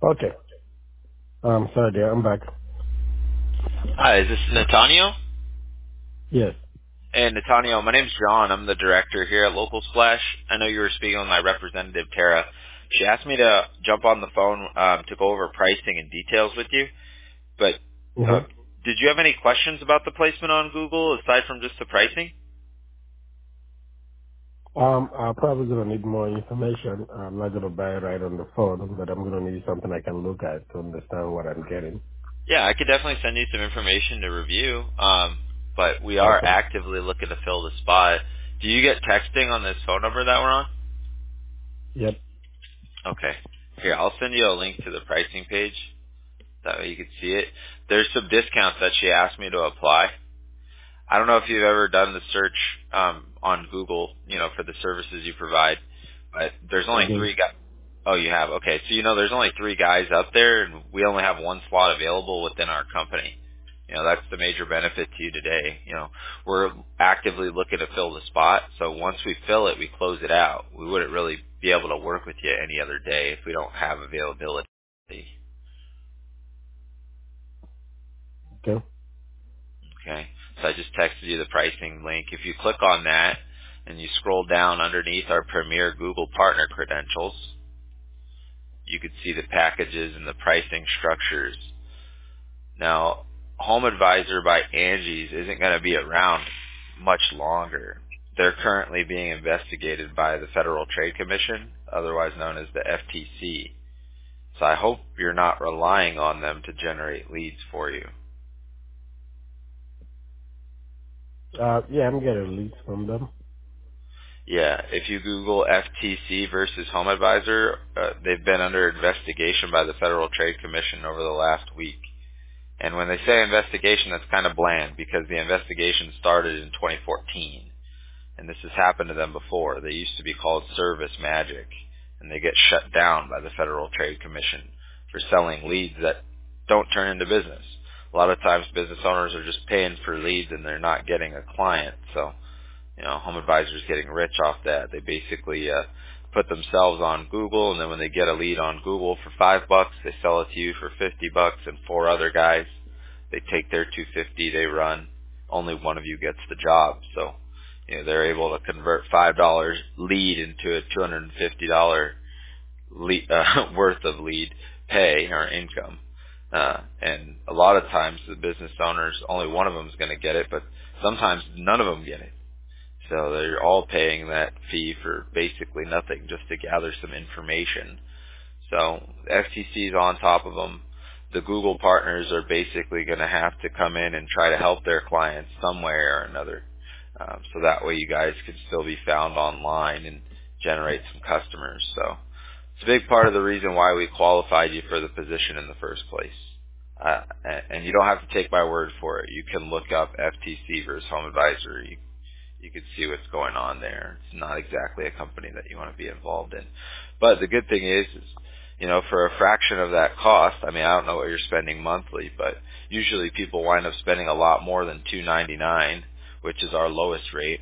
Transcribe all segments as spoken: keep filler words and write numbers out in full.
Okay. Um, sorry, dear. I'm back. Hi, is this Natanio? Yes. Hey, Natanio, my name's John. I'm the director here at Local Splash. I know you were speaking with my representative, Tara. She asked me to jump on the phone um, to go over pricing and details with you, but uh, Mm-hmm. did you have any questions about the placement on Google aside from just the pricing? Um, I'm probably gonna need more information. I'm not gonna buy it right on the phone, but I'm gonna need something I can look at to understand what I'm getting. Yeah, I could definitely send you some information to review, um, but we are Okay. actively looking to fill the spot. Do you get texting on this phone number that we're on? Yep. Okay. Here, I'll send you a link to the pricing page. That way you can see it. There's some discounts that she asked me to apply. I don't know if you've ever done the search um, on Google, you know, for the services you provide, but there's I only do. three guys. Oh, you have? Okay. So, you know, there's only three guys up there, and we only have one slot available within our company. You know, that's the major benefit to you today. You know, we're actively looking to fill the spot, so once we fill it, we close it out. We wouldn't really be able to work with you any other day if we don't have availability. Okay. Okay. So I just texted you the pricing link. If you click on that and you scroll down underneath our Premier Google Partner credentials, you can see the packages and the pricing structures. Now, Home Advisor by Angie's isn't going to be around much longer. They're currently being investigated by the Federal Trade Commission, otherwise known as the F T C. So I hope you're not relying on them to generate leads for you. Uh, yeah, I'm getting leads from them. Yeah, if you Google F T C versus Home Advisor, uh, they've been under investigation by the Federal Trade Commission over the last week. And when they say investigation, that's kind of bland because the investigation started in twenty fourteen. And this has happened to them before. They used to be called Service Magic, and they get shut down by the Federal Trade Commission for selling leads that don't turn into business. A lot of times business owners are just paying for leads and they're not getting a client. So you know, Home Advisor is getting rich off that. They basically uh, put themselves on Google, and then when they get a lead on Google for five bucks, they sell it to you for fifty bucks, and four other guys, they take their two fifty, they run. Only one of you gets the job, so you know they're able to convert five dollars lead into a two hundred and fifty dollar lead, uh, worth of lead pay or income. Uh, and a lot of times the business owners, only one of them is going to get it, but sometimes none of them get it. So they're all paying that fee for basically nothing just to gather some information. So the F T C is on top of them. The Google partners are basically going to have to come in and try to help their clients some way or another. Um, so that way you guys can still be found online and generate some customers. So it's a big part of the reason why we qualified you for the position in the first place. Uh, and and you don't have to take my word for it. You can look up F T C versus Home Advisor. You you can see what's going on there. It's not exactly a company that you want to be involved in. But the good thing is, is, you know, for a fraction of that cost, I mean, I don't know what you're spending monthly, but usually people wind up spending a lot more than two ninety-nine, which is our lowest rate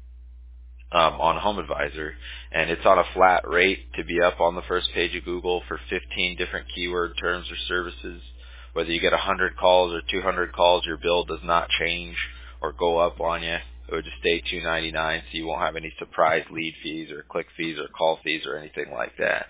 um, on Home Advisor, and it's on a flat rate to be up on the first page of Google for fifteen different keyword terms or services. Whether you get one hundred calls or two hundred calls, your bill does not change or go up on you. It would just stay two ninety-nine, so you won't have any surprise lead fees or click fees or call fees or anything like that.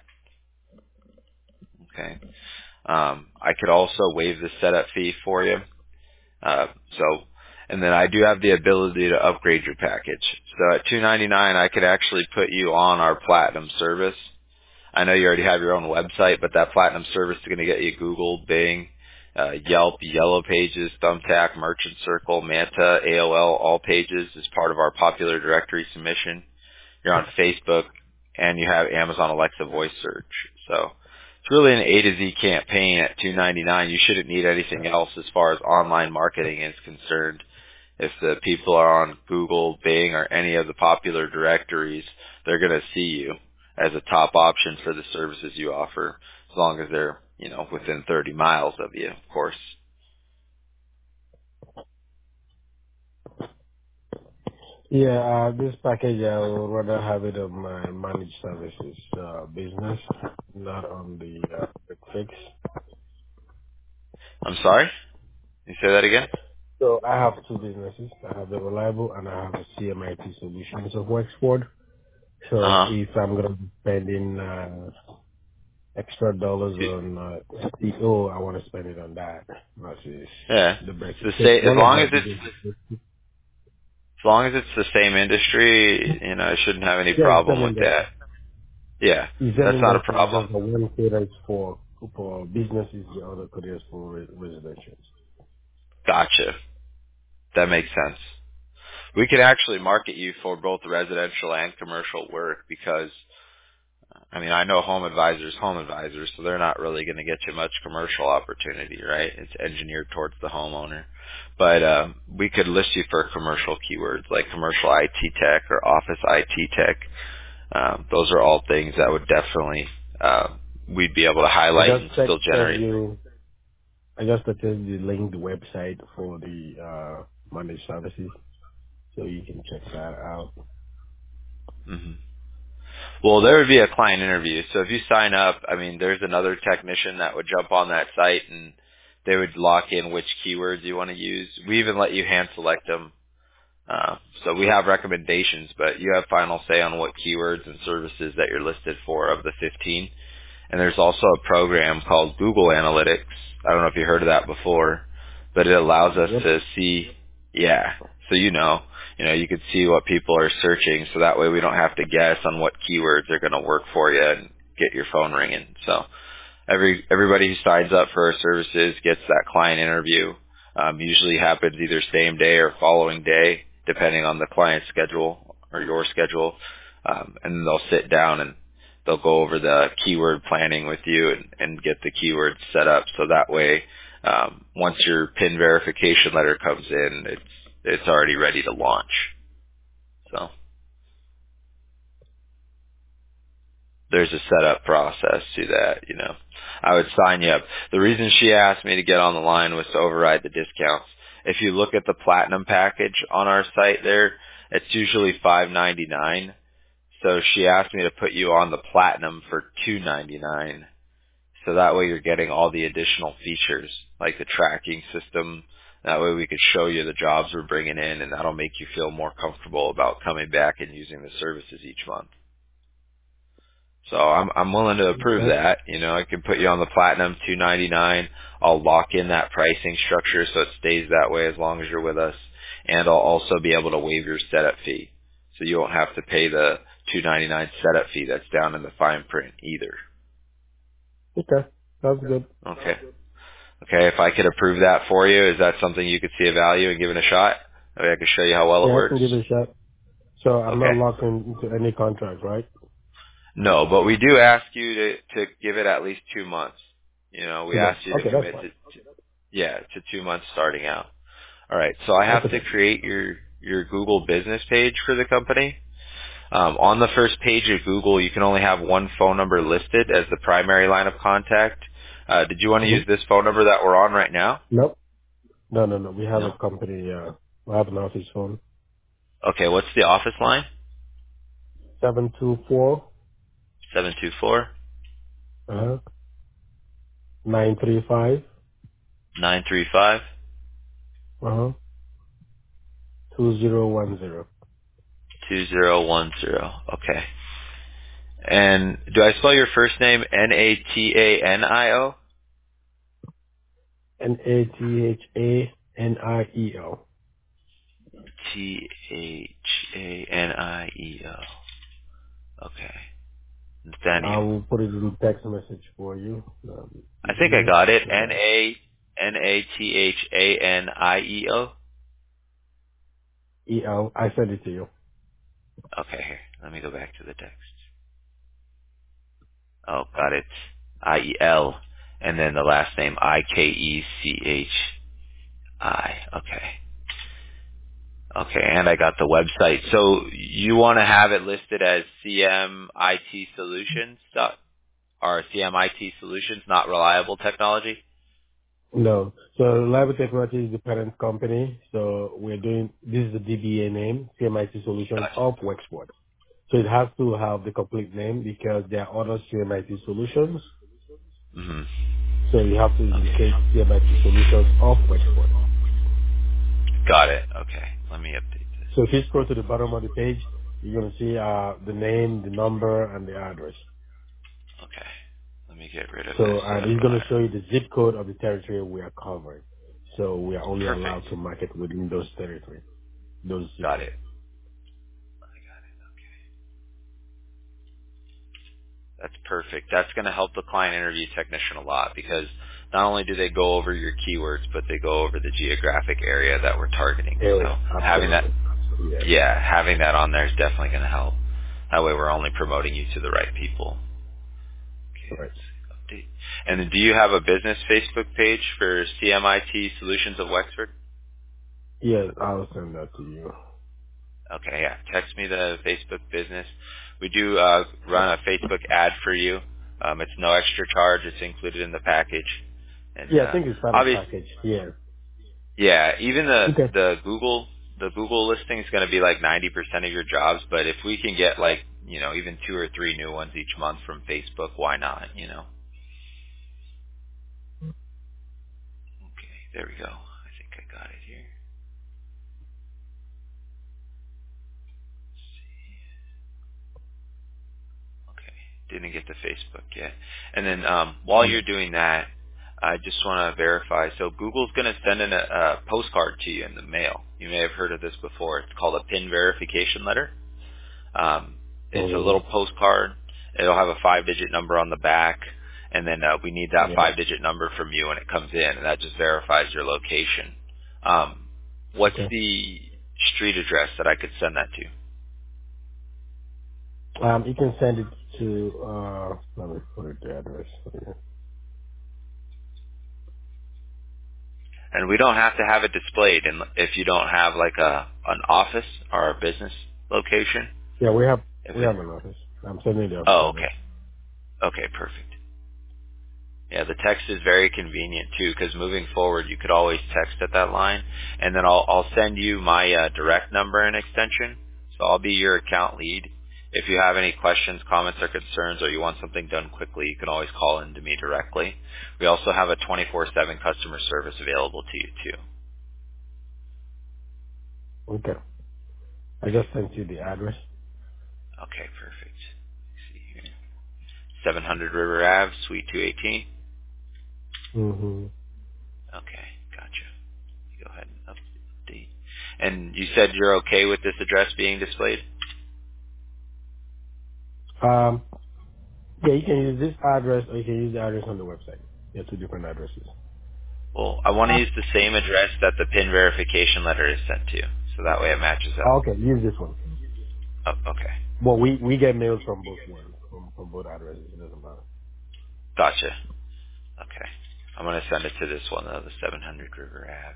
Okay. Um, I could also waive the setup fee for you. Uh, so, and then I do have the ability to upgrade your package. So at two ninety-nine, I could actually put you on our platinum service. I know you already have your own website, but that platinum service is going to get you Google, Bing, uh, Yelp, Yellow Pages, Thumbtack, Merchant Circle, Manta, A O L, All Pages as part of our popular directory submission. You're on Facebook, and you have Amazon Alexa voice search. So it's really an A to Z campaign at two ninety-nine. You shouldn't need anything else as far as online marketing is concerned. If the people are on Google, Bing, or any of the popular directories, they're going to see you as a top option for the services you offer, as long as they're, you know, within thirty miles of you, of course. Yeah, uh, this package, I would rather have it on my managed services uh, business, not on the uh, fix. I'm sorry. You say that again? So I have two businesses. I have the Reliable and I have the C M I T Solutions of Wexford. So Uh huh. if I'm gonna be spending uh, extra dollars on uh, S E O, I want to spend it on that versus Yeah. the basic. So So say as one of long my as it's businesses, as long as it's the same industry, you know, I shouldn't have any yeah, it's problem same with that. industry. Yeah, It's same that's not a industry. It's problem. just the one caters for for businesses, the other caters for re- residential. Gotcha. That makes sense. We could actually market you for both residential and commercial work because, I mean, I know Home Advisors, Home Advisors, so they're not really going to get you much commercial opportunity, right? It's engineered towards the homeowner. But um, we could list you for commercial keywords like commercial I T tech or office I T tech. Um, those are all things that would definitely uh, we'd be able to I highlight just and still texted generate. you. I just texted the link, the website for the uh, managed services, so you can check that out. hmm Well, there would be a client interview. So if you sign up, I mean, there's another technician that would jump on that site and they would lock in which keywords you want to use. We even let you hand select them. Uh, so we have recommendations, but you have final say on what keywords and services that you're listed for of the fifteen. And there's also a program called Google Analytics. I don't know if you heard of that before, but it allows us Yep. to see, yeah, so you know, you know, you could see what people are searching, so that way we don't have to guess on what keywords are going to work for you and get your phone ringing. So Every everybody who signs up for our services gets that client interview. Um, usually happens either same day or following day, depending on the client's schedule or your schedule. Um, and then they'll sit down and they'll go over the keyword planning with you and, and get the keywords set up. So that way, um, once your PIN verification letter comes in, it's it's already ready to launch. So. There's a setup process to that, you know. I would sign you up. The reason she asked me to get on the line was to override the discounts. If you look at the platinum package on our site there, it's usually five ninety-nine. So she asked me to put you on the platinum for two ninety-nine. So that way you're getting all the additional features, like the tracking system. That way we could show you the jobs we're bringing in, and that'll make you feel more comfortable about coming back and using the services each month. So I'm I'm willing to approve Okay. that. You know, I can put you on the platinum two ninety-nine. I'll lock in that pricing structure so it stays that way as long as you're with us, and I'll also be able to waive your setup fee, so you won't have to pay the two ninety-nine setup fee that's down in the fine print either. Okay. Sounds good. Okay. Okay. If I could approve that for you, is that something you could see a value in giving a shot? Maybe I could show you how well it Yeah, I works. can give it a shot. So I'm not Okay. locked in, into any contract, right? No, but we do ask you to to give it at least two months. You know, we Two months. ask you to Okay, that's commit fine. to Yeah, to two months starting out. All right, so I That's have to okay. create your your Google business page for the company. Um, on the first page of Google, you can only have one phone number listed as the primary line of contact. Uh, did you want to use Mm-hmm. this phone number that we're on right now? Nope. No, no, no. We have a No. company. Uh, we have an office phone. Okay, what's the office line? Seven two four. Seven two four Uh huh. Nine three five. nine three five Uh huh. Two zero one zero. two zero one zero. Okay. And do I spell your first name N A T A N I O? N A T H A N I E L. T H A N I E O. Okay. I Nathaniel. will put it in text message for you. Um, I think I easier. got it. N Uh, A N A T H A N I E O. E L. I send it to you. Okay, here. Let me go back to the text. Oh, got it. I E L. And then the last name I K E C H I. Okay. Okay, and I got the website. So you want to have it listed as C M I T Solutions dot or C M I T Solutions, not Reliable Technology? No. So Reliable Technology is the parent company. So we're doing, this is the D B A name, C M I T Solutions Gotcha. of Wexport. So it has to have the complete name because there are other C M I T solutions Mhm. So you have to Okay. indicate C M I T Solutions of Wexport. Got it. Okay. Let me update this. So if you scroll to the bottom of the page, you're going to see uh, the name, the number, and the address. Okay. Let me get rid of this So and uh, it's going to provider. show you the zip code of the territory we are covering. So we are only Perfect. allowed to market within those territory, those zip Got codes. it. I got it. Okay. That's perfect. That's going to help the client interview technician a lot because not only do they go over your keywords, but they go over the geographic area that we're targeting. Area, So having that, absolutely. Yeah. yeah, having that on there is definitely going to help. That way we're only promoting you to the right people. Okay, Right. let's update. And then do you have a business Facebook page for C M I T Solutions of Wexford? Yes, I'll send that to you. Okay, yeah. Text me the Facebook business. We do uh, run a Facebook ad for you. Um, it's no extra charge. It's included in the package. And Yeah, I uh, think it's part of the obviously, package. Yeah. yeah, even the Okay. the Google the Google listing is going to be like ninety percent of your jobs. But if we can get like you know even two or three new ones each month from Facebook, why not? You know. Okay, there we go. I think I got it here. Okay. Didn't get to Facebook yet. And then um, while Yeah. you're doing that, I just want to verify. So Google's going to send in a, a postcard to you in the mail. You may have heard of this before. It's called a PIN verification letter. Um, it's a little Mm-hmm. postcard. It'll have a five-digit number on the back, and then uh, we need that Yeah. five-digit number from you when it comes in, and that just verifies your location. Um, what's Okay. the street address that I could send that to? Um, you can send it to, uh, let me put it the address. Yeah, And we don't have to have it displayed in, if you don't have like a an office or a business location. Yeah, we have, If we it, have an office. I'm sending the office oh, address. okay, okay, perfect. Yeah, the text is very convenient too, because moving forward, you could always text at that line, and then I'll I'll send you my uh, direct number and extension. So I'll be your account lead. If you have any questions, comments, or concerns, or you want something done quickly, you can always call in to me directly. We also have a twenty-four seven customer service available to you too. Okay. I Okay. just sent you the address. Okay, perfect. Let's see here. seven hundred River Ave, Suite two eighteen. Mm-hmm. Okay, gotcha. Go ahead and update. And you said you're okay with this address being displayed? Um, yeah, you can use this address or you can use the address on the website. There are two different addresses. Well, I want to use the same address that the PIN verification letter is sent to, so that way it matches up. Oh, okay, use this one. Oh, okay, Well, we, we get mails from both ones, from, from both addresses. It doesn't matter. gotcha. Okay, I'm going to send it to this one, though, the seven hundred River Ave.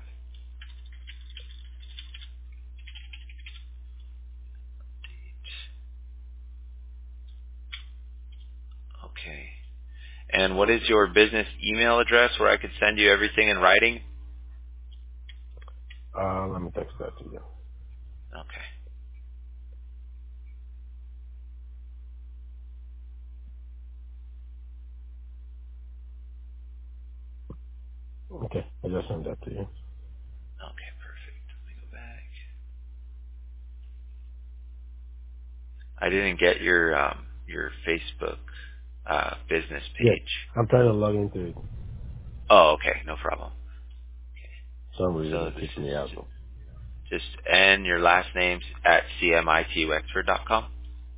Okay. And what is your business email address where I could send you everything in writing? Uh, let me text that to you. Okay. Okay, I just sent that to you. Okay, perfect. Let me go back. I didn't get your um, your Facebook uh, business Yeah, page. I'm trying to log into it. Oh, okay, no problem. For some reason So it this kicked is me out. just N, your last name's at c m i t wexford dot com.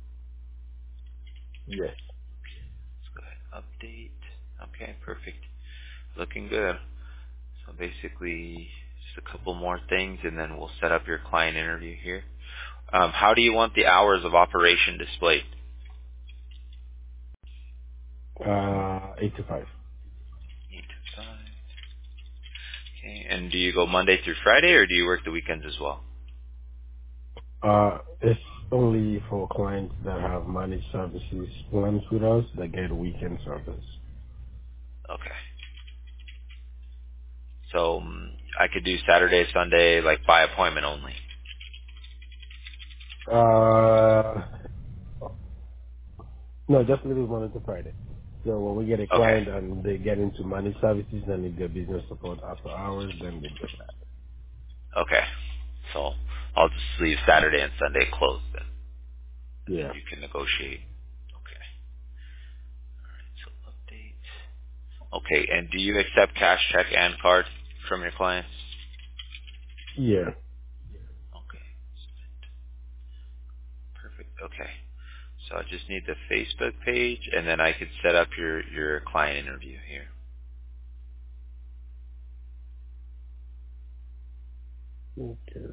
Yes. Let's go ahead and update. Okay, perfect. Looking good. So basically, just a couple more things, and then we'll set up your client interview here. Um, how do you want the hours of operation displayed? Uh, eight to five. Eight to five. Okay. And do you go Monday through Friday, or do you work the weekends as well? Uh, it's only for clients that have managed services plans with us that get weekend service. Okay. So um, I could do Saturday, Sunday, like by appointment only. Uh, no, just leave it Monday to Friday. So when we get a Okay. client and they get into managed services and need their business support after hours, then they get that. Okay. So I'll just leave Saturday and Sunday closed then, and then Yeah. you can negotiate. Okay. All right. So update. Okay. And do you accept cash, check, and card from your clients? Yeah. Okay. Perfect. Okay. So I just need the Facebook page, and then I could set up your your client interview here. Okay.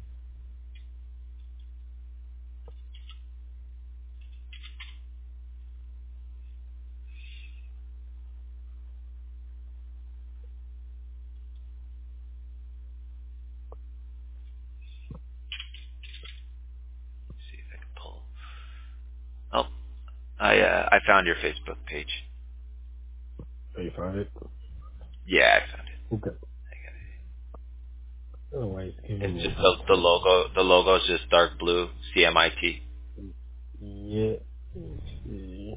Let's see if I can pull. Oh, I uh, I found your Facebook page. So you found it? Yeah, I found it. Okay. I got Otherwise, it. giving It's me a just the, hard the time. logo. The logo is just dark blue, C M I T. Yeah. Let's see.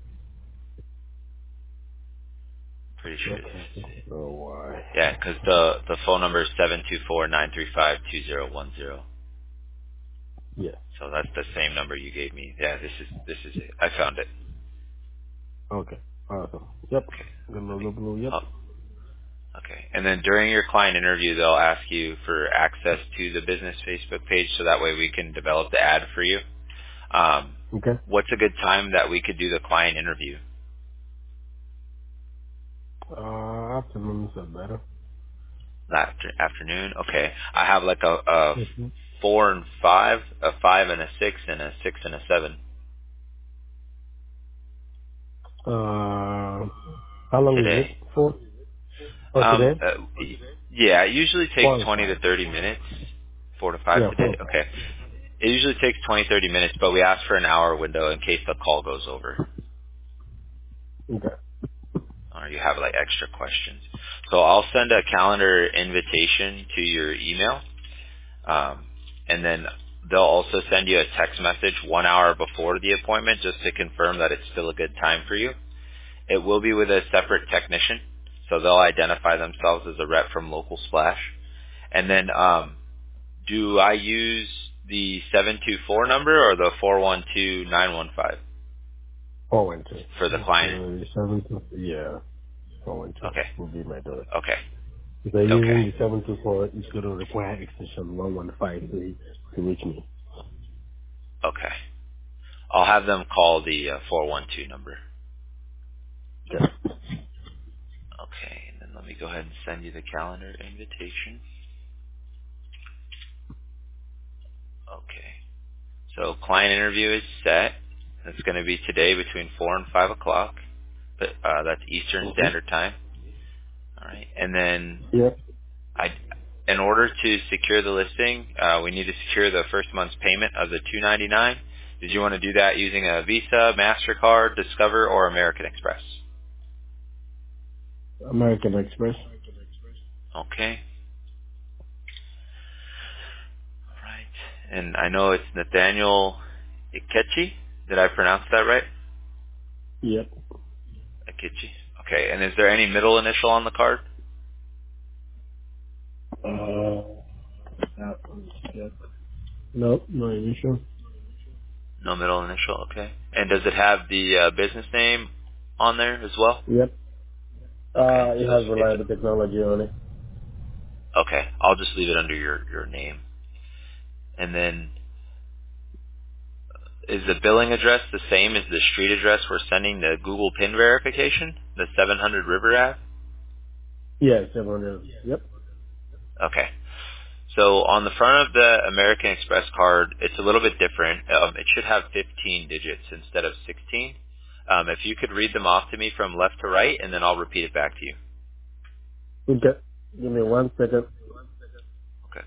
Pretty It's sure not it is. connected. Oh, why? Yeah, 'cause the the phone number is seven two four nine three five two zero one zero. Yeah. So that's the same number you gave me. Yeah, this is this is it. I found it. Okay. Awesome. Yep. Okay. The Let me. logo blue. Yep. Oh, okay. And then during your client interview, they'll ask you for access to the business Facebook page, so that way we can develop the ad for you. Um, Okay. what's a good time that we could do the client interview? Uh, afternoons are better. After, afternoon. Okay. I have like a, a Mm-hmm. four and five, a five and a six, and a six and a seven Uh, how long is today. it for? Oh, Um, today? uh, yeah, it usually takes Four and twenty to five. thirty minutes. Four to five Yeah, four today. and five. Okay. It usually takes twenty, thirty minutes, but we ask for an hour window in case the call goes over Okay. or you have like extra questions. So I'll send a calendar invitation to your email, um, and then they'll also send you a text message one hour before the appointment just to confirm that it's still a good time for you. It will be with a separate technician, so they'll identify themselves as a rep from Local Splash. And then um, do I use the seven two four number or the four one two nine one five Four and two. for the It's client? uh, seven two. Yeah, four and two Okay. will be my door. Okay. If they're Okay. using the seven two four, it's going to require extension one one five to to reach me. Okay. I'll have them call the uh, four one two number. Yeah. Okay. And then let me go ahead and send you the calendar invitation. Okay. So client interview is set. It's going to be today between four and five o'clock. But uh, that's Eastern Mm-hmm. Standard Time. All right. And then Yep. I, in order to secure the listing, uh, we need to secure the first month's payment of the two ninety-nine. Did you want to do that using a Visa, Mastercard, Discover, or American Express? American Express. Okay. All right. And I know it's Nathaniel Ikechi. Did I pronounce that right? Yep. Ikechi. Okay. And is there any middle initial on the card? Uh, that one's check. Nope, no initial. No middle initial. Okay. And does it have the uh, business name on there as well? Yep. Okay. Uh, it So has it's, it's reliable technology on it. okay. I'll just leave it under your your name. And then is the billing address the same as the street address we're sending the Google PIN verification? The seven hundred River Ave? Yeah, seven hundred. Yep. Okay. So on the front of the American Express card, it's a little bit different. Um, it should have fifteen digits instead of sixteen. Um, if you could read them off to me from left to right, and then I'll repeat it back to you. Okay. Give me one second. Okay.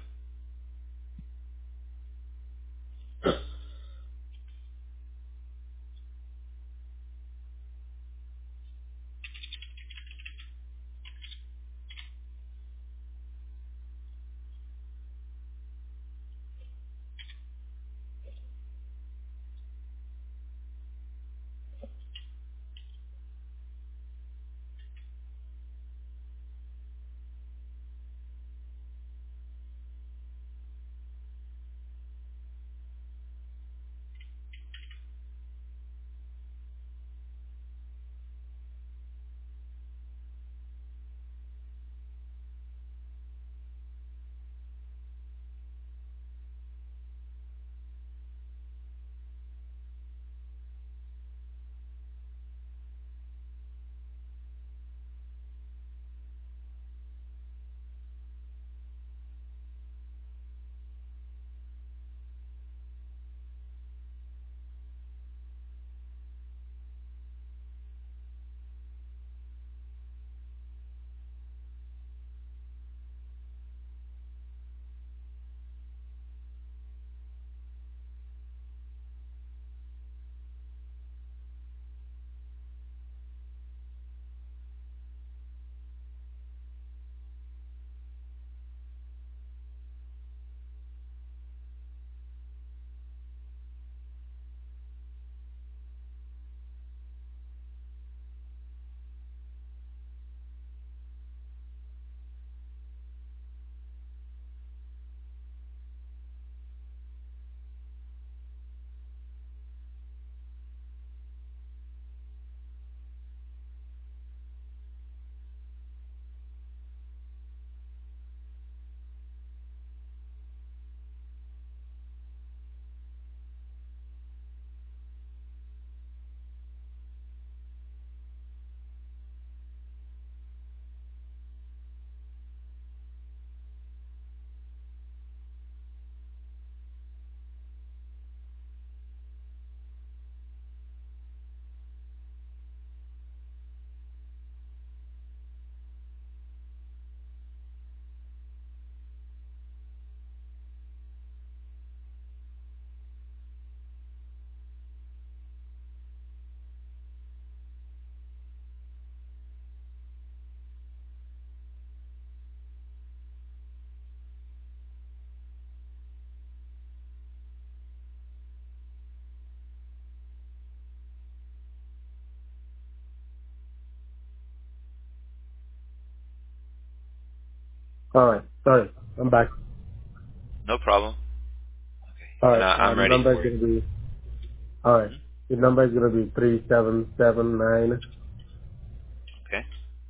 All right. Sorry. I'm back. No problem. All Okay. And right. I, Uh, I'm the ready number is for you. going to be, all right. hmm The number is going to be three seven seven nine Okay.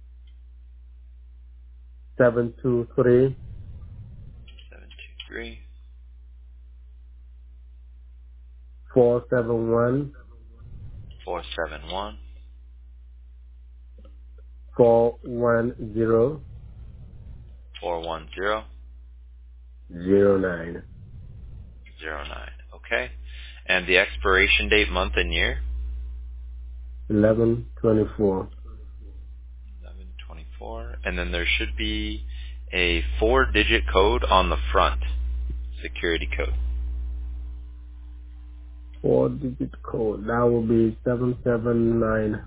seven two three Seven two three four seven one four seven one four one zero four one zero zero nine zero nine. Okay. And the expiration date, month and year? eleven twenty four eleven twenty-four. And then there should be a four-digit code on the front. Security code. four digit code. That will be seven seven nine.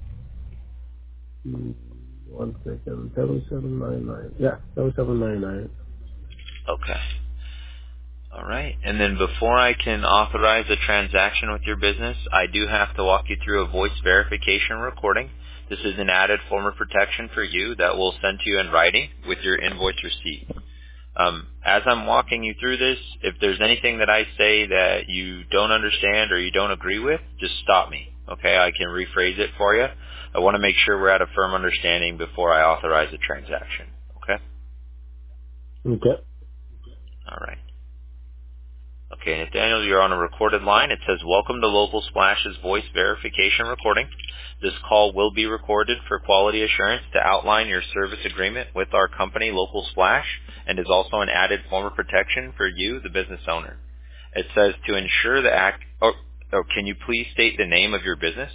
Mm, One second. Seven seven nine nine. Yeah, seven seven nine nine. Okay. All right. And then before I can authorize a transaction with your business, I do have to walk you through a voice verification recording. This is an added form of protection for you that we'll send to you in writing with your invoice receipt. Um, as I'm walking you through this, if there's anything that I say that you don't understand or you don't agree with, just stop me. Okay, I can rephrase it for you. I want to make sure we're at a firm understanding before I authorize a transaction. Okay? Okay. All right. Okay, Nathaniel, you're on a recorded line. It says, welcome to Local Splash's voice verification recording. This call will be recorded for quality assurance to outline your service agreement with our company, Local Splash, and is also an added form of protection for you, the business owner. It says to ensure the act, oh, oh can you please state the name of your business?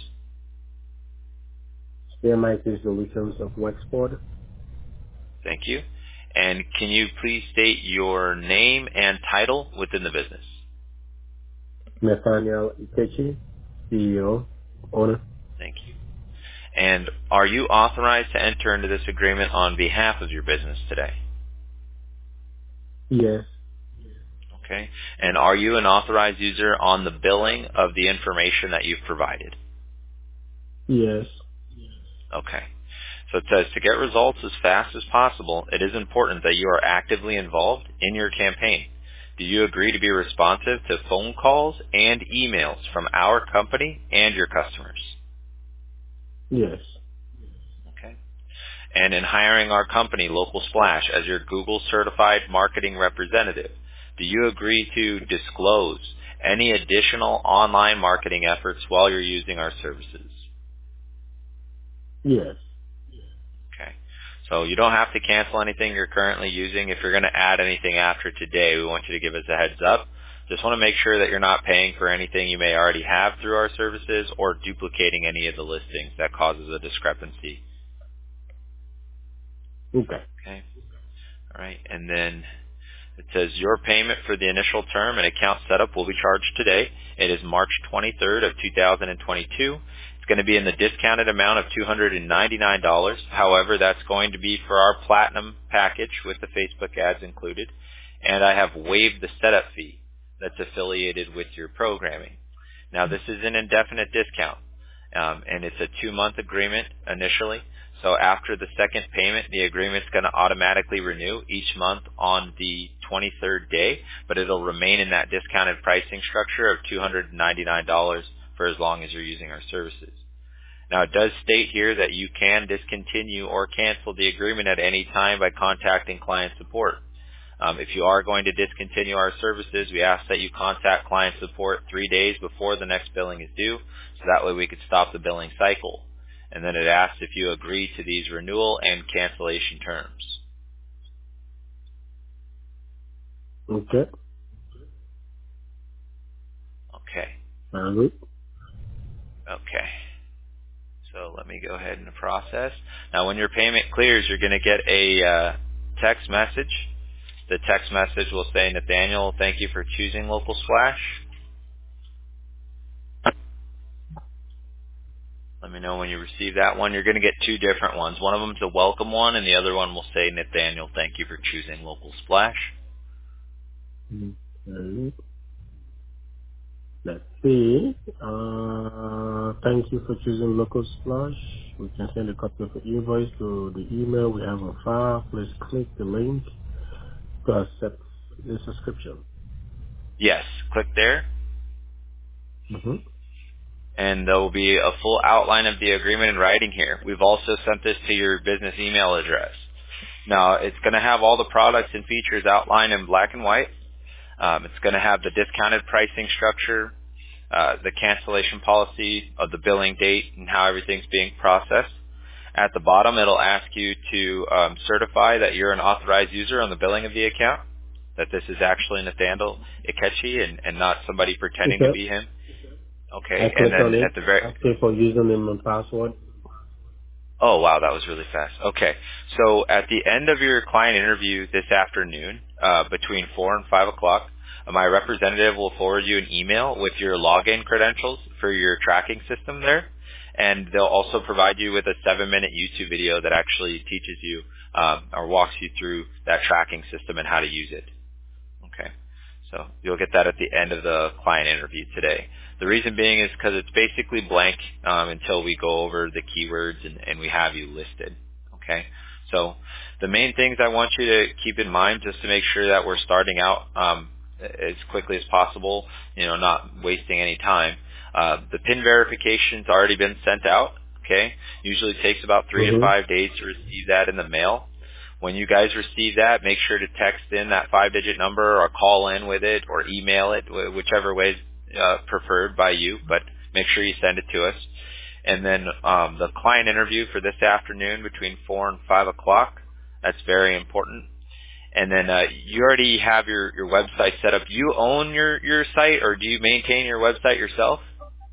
C M I T Solutions of Wexford. Thank you. And can you please state your name and title within the business? Nathaniel Ikechi, C E O, owner. Thank you. And are you authorized to enter into this agreement on behalf of your business today? Yes. Okay. And are you an authorized user on the billing of the information that you've provided? Yes. Okay. So it says to get results as fast as possible, it is important that you are actively involved in your campaign. Do you agree to be responsive to phone calls and emails from our company and your customers? Yes. Okay. And in hiring our company, Local Splash, as your Google certified marketing representative, do you agree to disclose any additional online marketing efforts while you're using our services? Yes. Okay. So you don't have to cancel anything you're currently using. If you're going to add anything after today, we want you to give us a heads up. Just want to make sure that you're not paying for anything you may already have through our services or duplicating any of the listings that causes a discrepancy. Okay. Okay. All right. And then it says your payment for the initial term and account setup will be charged today. It is March twenty-third of two thousand twenty-two. It's going to be in the discounted amount of two hundred ninety-nine dollars. However, that's going to be for our platinum package with the Facebook ads included. And I have waived the setup fee that's affiliated with your programming. Now, this is an indefinite discount, um, and it's a two-month agreement initially. So after the second payment, the agreement's going to automatically renew each month on the twenty-third day, but it'll remain in that discounted pricing structure of two hundred ninety-nine dollars for as long as you're using our services. Now, it does state here that you can discontinue or cancel the agreement at any time by contacting client support. Um, if you are going to discontinue our services, we ask that you contact client support three days before the next billing is due, so that way we could stop the billing cycle. And then it asks if you agree to these renewal and cancellation terms. Okay. Okay. All right. Okay. So let me go ahead and process. Now, when your payment clears, you're going to get a uh, text message. The text message will say, Nathaniel, thank you for choosing Local Splash. Let me know when you receive that one. You're going to get two different ones. One of them is a welcome one, and the other one will say, Nathaniel, thank you for choosing Local Splash. Okay. Let's see. Uh, thank you for choosing Local Splash. We can send a copy of the invoice to the email we have on file. Please click the link to accept the subscription. Yes, click there, Mm-hmm. and there will be a full outline of the agreement in writing here. We've also sent this to your business email address. Now, it's going to have all the products and features outlined in black and white. Um, it's going to have the discounted pricing structure, uh, the cancellation policy of the billing date and how everything's being processed. At the bottom, it'll ask you to um, certify that you're an authorized user on the billing of the account, that this is actually Nathaniel Ikechi and, and not somebody pretending to Okay. be him. I Okay, and click on then it. at the very Asking for username and password. Oh, wow, that was really fast. Okay. So at the end of your client interview this afternoon, uh, between four and five o'clock, uh, my representative will forward you an email with your login credentials for your tracking system there. And they'll also provide you with a seven-minute YouTube video that actually teaches you um, or walks you through that tracking system and how to use it. Okay. So you'll get that at the end of the client interview today. The reason being is because it's basically blank um, until we go over the keywords and, and we have you listed. Okay. So the main things I want you to keep in mind just to make sure that we're starting out um, as quickly as possible, you know, not wasting any time. Uh, the PIN verification's already been sent out. Okay. Usually takes about three to Mm-hmm. five days to receive that in the mail. When you guys receive that, make sure to text in that five-digit number or call in with it or email it, wh- whichever way is uh, preferred by you, but make sure you send it to us. And then um, the client interview for this afternoon between four and five o'clock, that's very important. And then uh, you already have your, your website set up. You own your, your site, or do you maintain your website yourself?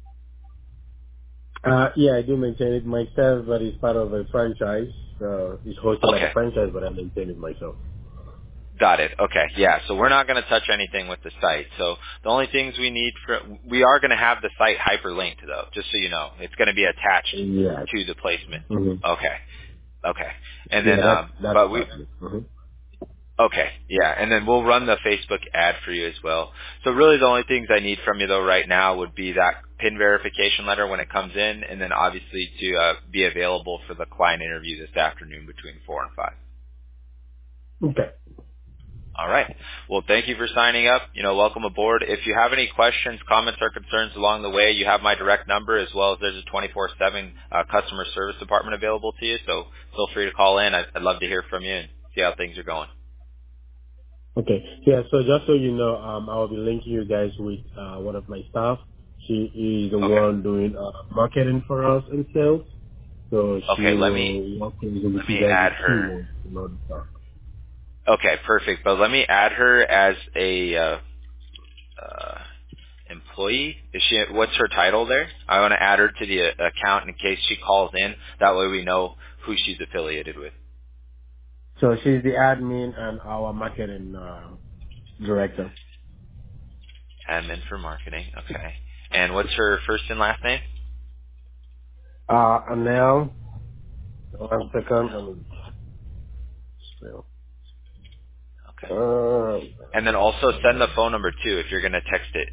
Uh, yeah, I do maintain it myself, but it's part of a franchise. Uh, it's hosted by the Okay. franchise, but I maintain it myself. Got it. Okay. Yeah. So we're not going to touch anything with the site. So the only things we need for, we are going to have the site hyperlinked though, just so you know. It's going to be attached Yeah. to the placement. Mm-hmm. Okay. Okay. And Yeah, then, that's um, that's but we, fine. Mm-hmm. okay. Yeah. And then we'll run the Facebook ad for you as well. So really the only things I need from you though right now would be that PIN verification letter when it comes in, and then obviously to uh, be available for the client interview this afternoon between four and five. Okay. All right. Well, thank you for signing up. You know, welcome aboard. If you have any questions, comments, or concerns along the way, you have my direct number as well as there's a twenty-four seven uh, customer service department available to you. So feel free to call in. I'd, I'd love to hear from you and see how things are going. Okay. Yeah, so just so you know, um, I will be linking you guys with uh, one of my staff. She is the Okay. one doing uh, marketing for us and sales. So she Okay. Let me will work with with let you me guys with add her. keywords and all the stuff. Okay, perfect. But let me add her as a uh, uh, employee. Is she? What's her title there? I want to add her to the uh, account in case she calls in. That way we know who she's affiliated with. So she's the admin and our marketing uh, director. Admin for marketing. Okay. And what's her first and last name? Uh, and now, one second, No. let me spell. Okay. Uh, And then also send the phone number too if you're gonna text it.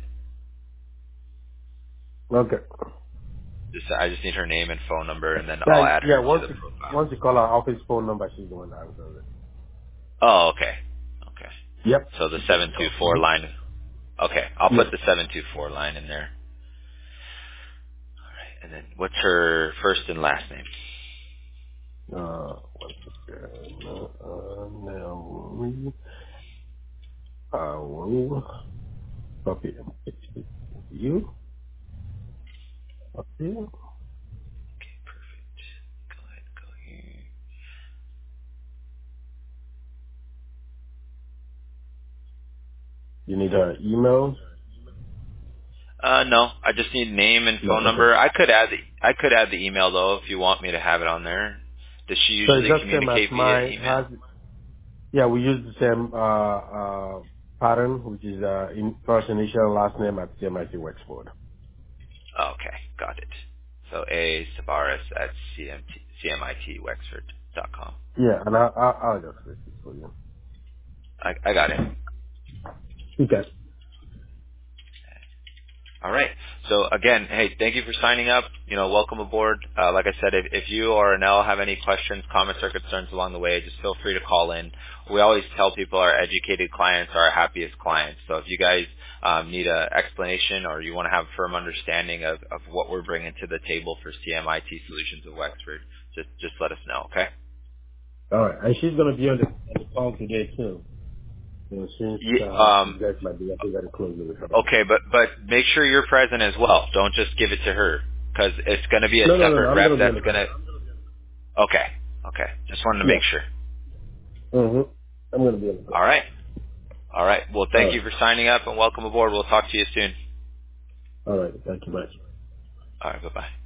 okay. Just I just need her name and phone number, and then Yeah, I'll add yeah. her to Once the you, profile. once you call our office phone number, she's the one that answers it. Oh, okay. Okay. Yep. So the She takes seven two call. four Mm-hmm. line. Okay, I'll Yes. put the seven two four line in there. All right. And then what's her first and last name? Uh, one second. Uh, uh, now we, I will copy and paste it to you. Okay. Okay, perfect. Go ahead, go here. You need her email? Uh, no, I just need name and No, phone okay. number. I could add the I could add the email though if you want me to have it on there. Does she So it's usually just same as communicate via mine. email? Has yeah, we use the same uh uh pattern, which is uh in first initial last name at C M I T Wexford. Okay, got it. So A Tavares at C M T, C M I T Wexford dot com. Yeah, and I, I I'll just fix it for you. I, I got it. Okay. All right. So again, hey, thank you for signing up. You know, welcome aboard. Uh, like I said, if, if you or Anel have any questions, comments, or concerns along the way, just feel free to call in. We always tell people our educated clients are our happiest clients. So if you guys um, need an explanation or you want to have a firm understanding of, of what we're bringing to the table for C M I T Solutions of Wexford, just just let us know, okay? All right. And she's going to be on the, on the call today, too. You know, since Ye- uh, um, you guys might be, I think, got to close it with her. okay, but but make sure you're present as well. Don't just give it to her because it's going to be a No, no, no, no. separate I'm rep going to be on that's the going to. call. Okay, okay. Just wanted to Yeah. make sure. Mm-hmm. I'm going to be on the All call. right. All right. Well, All thank you right. for signing up and welcome aboard. We'll talk to you soon. All right. Thank you much. All right. Bye-bye.